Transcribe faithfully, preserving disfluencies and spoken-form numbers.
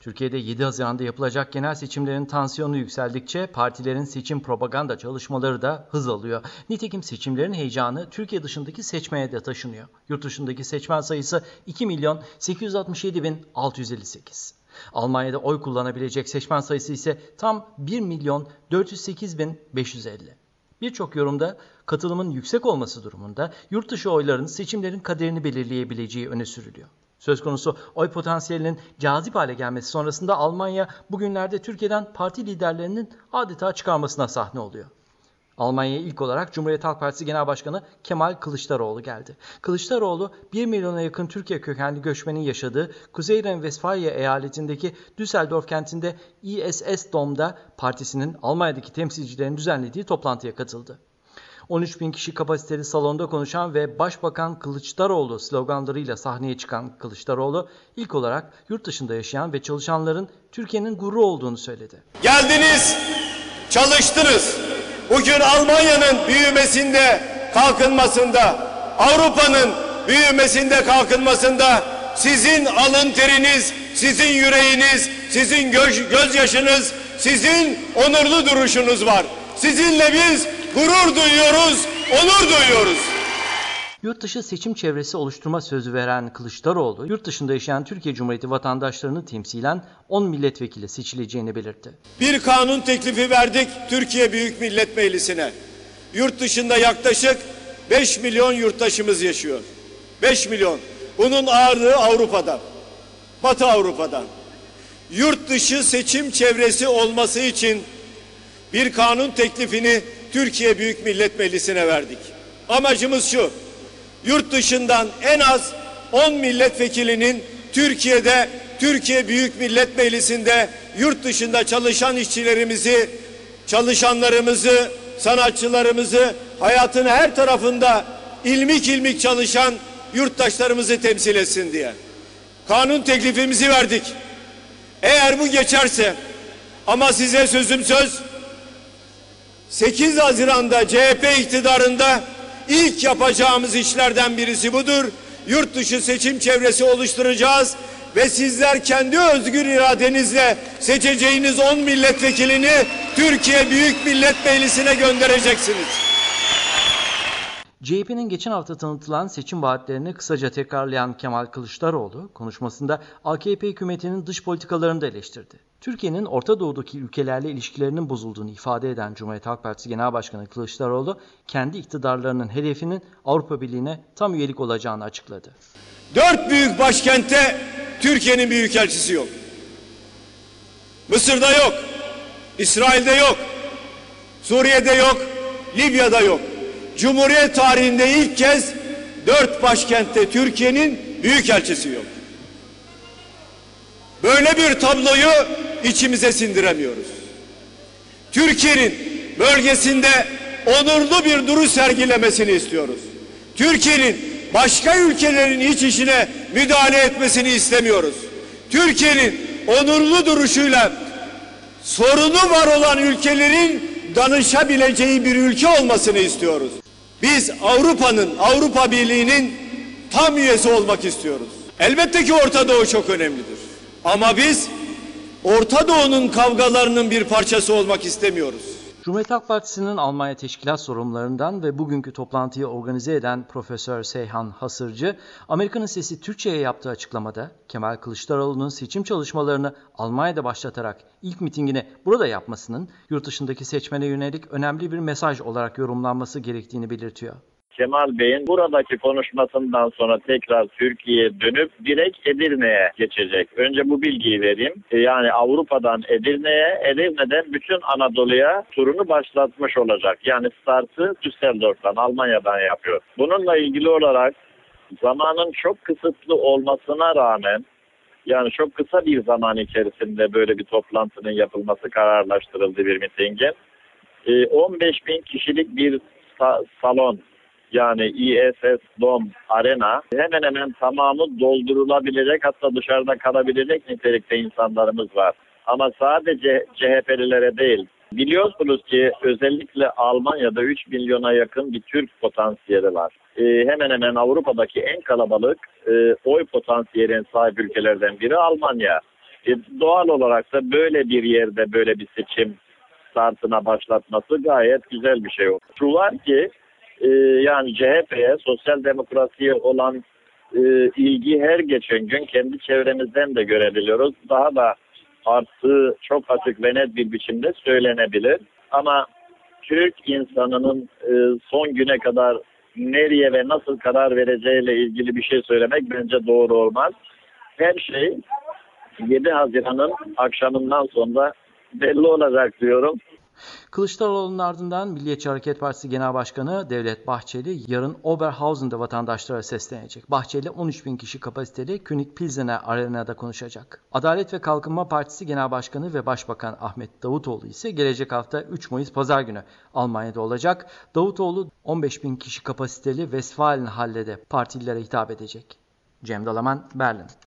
Türkiye'de yedi Haziran'da yapılacak genel seçimlerin tansiyonu yükseldikçe partilerin seçim propaganda çalışmaları da hız alıyor. Nitekim seçimlerin heyecanı Türkiye dışındaki seçmeye de taşınıyor. Yurt dışındaki seçmen sayısı iki milyon sekiz yüz altmış yedi bin altı yüz elli sekiz. Almanya'da oy kullanabilecek seçmen sayısı ise tam bir milyon dört yüz sekiz bin beş yüz elli. Birçok yorumda katılımın yüksek olması durumunda yurt dışı oyların seçimlerin kaderini belirleyebileceği öne sürülüyor. Söz konusu oy potansiyelinin cazip hale gelmesi sonrasında Almanya bugünlerde Türkiye'den parti liderlerinin adeta çıkarmasına sahne oluyor. Almanya'ya ilk olarak Cumhuriyet Halk Partisi Genel Başkanı Kemal Kılıçdaroğlu geldi. Kılıçdaroğlu bir milyona yakın Türkiye kökenli göçmenin yaşadığı Kuzey Ren-Vesfalya eyaletindeki Düsseldorf kentinde I S S Dom'da partisinin Almanya'daki temsilcilerin düzenlediği toplantıya katıldı. on üç bin kişi kapasiteli salonda konuşan ve Başbakan Kılıçdaroğlu sloganlarıyla sahneye çıkan Kılıçdaroğlu ilk olarak yurt dışında yaşayan ve çalışanların Türkiye'nin gururu olduğunu söyledi. Geldiniz, çalıştınız. Bugün Almanya'nın büyümesinde, kalkınmasında, Avrupa'nın büyümesinde, kalkınmasında sizin alın teriniz, sizin yüreğiniz, sizin göz, gözyaşınız, sizin onurlu duruşunuz var. Sizinle biz gurur duyuyoruz, onur duyuyoruz. Yurt dışı seçim çevresi oluşturma sözü veren Kılıçdaroğlu, yurt dışında yaşayan Türkiye Cumhuriyeti vatandaşlarını temsilen on milletvekili seçileceğini belirtti. Bir kanun teklifi verdik Türkiye Büyük Millet Meclisi'ne. Yurt dışında yaklaşık beş milyon yurttaşımız yaşıyor. beş milyon. Bunun ağırlığı Avrupa'dan, Batı Avrupa'dan. Yurt dışı seçim çevresi olması için bir kanun teklifini Türkiye Büyük Millet Meclisi'ne verdik. Amacımız şu, yurt dışından en az on milletvekilinin Türkiye'de, Türkiye Büyük Millet Meclisi'nde yurt dışında çalışan işçilerimizi, çalışanlarımızı, sanatçılarımızı, hayatın her tarafında ilmik ilmik çalışan yurttaşlarımızı temsil etsin diye. Kanun teklifimizi verdik. Eğer bu geçerse, ama size sözüm söz, sekiz Haziran'da C H P iktidarında ilk yapacağımız işlerden birisi budur. Yurt dışı seçim çevresi oluşturacağız ve sizler kendi özgür iradenizle seçeceğiniz on milletvekilini Türkiye Büyük Millet Meclisi'ne göndereceksiniz. C H P'nin geçen hafta tanıtılan seçim vaatlerini kısaca tekrarlayan Kemal Kılıçdaroğlu konuşmasında A K P hükümetinin dış politikalarını da eleştirdi. Türkiye'nin Orta Doğu'daki ülkelerle ilişkilerinin bozulduğunu ifade eden Cumhuriyet Halk Partisi Genel Başkanı Kılıçdaroğlu, kendi iktidarlarının hedefinin Avrupa Birliği'ne tam üyelik olacağını açıkladı. Dört büyük başkentte Türkiye'nin büyükelçisi yok. Mısır'da yok, İsrail'de yok, Suriye'de yok, Libya'da yok. Cumhuriyet tarihinde ilk kez dört başkentte Türkiye'nin büyükelçisi yok. Böyle bir tabloyu içimize sindiremiyoruz. Türkiye'nin bölgesinde onurlu bir duruş sergilemesini istiyoruz. Türkiye'nin başka ülkelerin iç işine müdahale etmesini istemiyoruz. Türkiye'nin onurlu duruşuyla sorunu var olan ülkelerin danışabileceği bir ülke olmasını istiyoruz. Biz Avrupa'nın, Avrupa Birliği'nin tam üyesi olmak istiyoruz. Elbette ki Orta Doğu çok önemlidir. Ama biz Orta Doğu'nun kavgalarının bir parçası olmak istemiyoruz. Cumhuriyet Halk Partisi'nin Almanya teşkilat sorumlularından ve bugünkü toplantıyı organize eden Profesör Seyhan Hasırcı, Amerika'nın Sesi Türkçe'ye yaptığı açıklamada Kemal Kılıçdaroğlu'nun seçim çalışmalarını Almanya'da başlatarak ilk mitingini burada yapmasının yurt dışındaki seçmene yönelik önemli bir mesaj olarak yorumlanması gerektiğini belirtiyor. Kemal Bey'in buradaki konuşmasından sonra tekrar Türkiye'ye dönüp direkt Edirne'ye geçecek. Önce bu bilgiyi vereyim. Yani Avrupa'dan Edirne'ye, Edirne'den bütün Anadolu'ya turunu başlatmış olacak. Yani startı Düsseldorf'tan, Almanya'dan yapıyor. Bununla ilgili olarak zamanın çok kısıtlı olmasına rağmen, yani çok kısa bir zaman içerisinde böyle bir toplantının yapılması kararlaştırıldı bir mitingin. on beş bin kişilik bir salon, yani I S S Dom Arena hemen hemen tamamı doldurulabilecek, hatta dışarıda kalabilecek nitelikte insanlarımız var. Ama sadece C H P'lilere değil. Biliyorsunuz ki özellikle Almanya'da üç milyona yakın bir Türk potansiyeli var. Ee, hemen hemen Avrupa'daki en kalabalık e, oy potansiyeline sahip ülkelerden biri Almanya. E, doğal olarak da böyle bir yerde böyle bir seçim startına başlatması gayet güzel bir şey oldu. Şu var ki e, yani C H P'ye, sosyal demokrasiye olan e, ilgi her geçen gün kendi çevremizden de görebiliyoruz. Daha da arttığı çok açık ve net bir biçimde söylenebilir. Ama Türk insanının e, son güne kadar nereye ve nasıl karar vereceğiyle ilgili bir şey söylemek bence doğru olmaz. Her şey yedi Haziran'ın akşamından sonra belli olacak diyorum. Kılıçdaroğlu'nun ardından Milliyetçi Hareket Partisi Genel Başkanı Devlet Bahçeli yarın Oberhausen'da vatandaşlara seslenecek. Bahçeli on üç bin kişi kapasiteli König Pilsener Arena'da konuşacak. Adalet ve Kalkınma Partisi Genel Başkanı ve Başbakan Ahmet Davutoğlu ise gelecek hafta üç Mayıs Pazar günü Almanya'da olacak. Davutoğlu on beş bin kişi kapasiteli Westfalenhalle'de partililere hitap edecek. Cem Dalaman, Berlin.